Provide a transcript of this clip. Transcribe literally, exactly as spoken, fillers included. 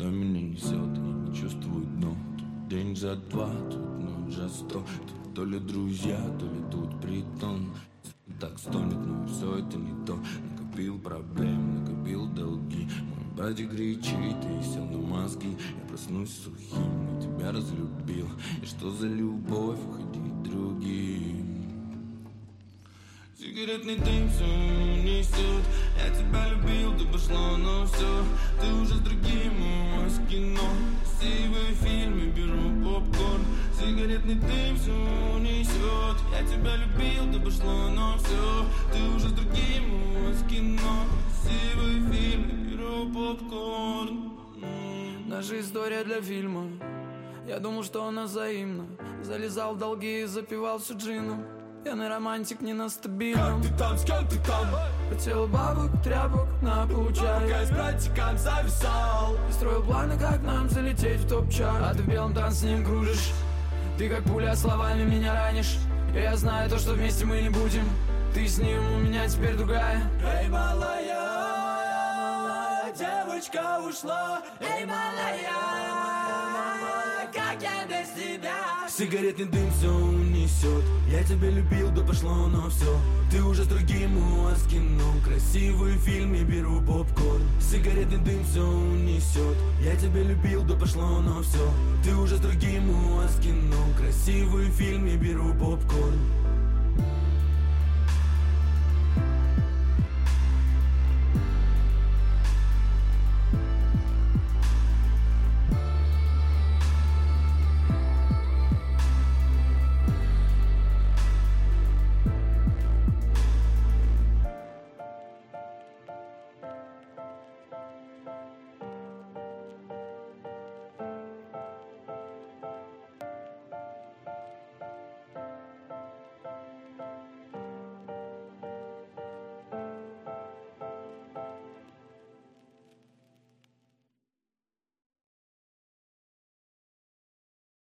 Куда меня несет, я не чувствую дно. Тут день за два, тут ночь за сто. Тут то ли друзья, то ли тут притон. Так стонет, но все это не то. Накопил проблем, накопил долги. Мой братик кричит и сел на мозги. Я проснусь сухим, но тебя разлюбил. И что за любовь уходить другим? Сигаретный дым все несет. Я тебя любил, ты пошло, но все. Ты уже с другим, у вас кино. Красивые фильмы, беру попкорн. Сигаретный дым все несет. Я тебя любил, ты пошло, но все. Ты уже с другим, у вас кино. Красивые фильмы, беру попкорн. Наша история для фильма. Я думал, что она взаимна. Залезал в долги и запивал всю джином. Пьяный романтик не на стабильном. Как ты там, с кем ты там? Хотел бабок, тряпок, на получай. Пока с братиком зависал. И строил планы, как нам залететь в топ-чарт. А ты в белом танце с ним кружишь. Ты как пуля словами меня ранишь. И я знаю то, что вместе мы не будем. Ты с ним, у меня теперь другая. Эй, малая, малая, девочка ушла. Эй, малая, как я без тебя? Сигаретный дым все унесет. Я тебя любил, да пошло, но все. Ты уже с другим, у вас кино. Красивые фильмы, беру попкорн. Сигаретный дым все унесет. Я тебя любил, да пошло, но все. Ты уже с другим, у вас кино. Красивые фильмы, беру попкорн.